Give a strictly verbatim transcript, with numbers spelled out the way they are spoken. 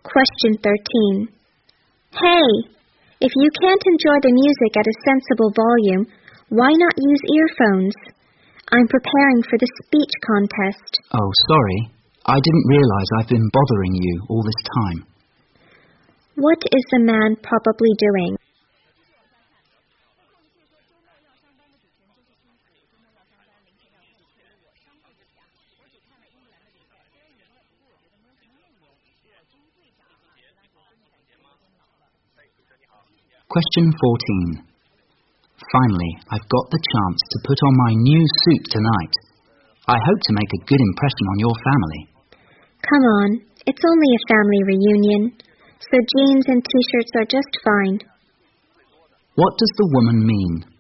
Question thirteen. Hey, if you can't enjoy the music at a sensible volume, why not use earphones? I'm preparing for the speech contest. Oh, sorry. I didn't realize I've been bothering you all this time. What is the man probably doing? Question fourteen. Finally, I've got the chance to put on my new suit tonight. I hope to make a good impression on your family. Come on, it's only a family reunion, so jeans and t-shirts are just fine. What does the woman mean?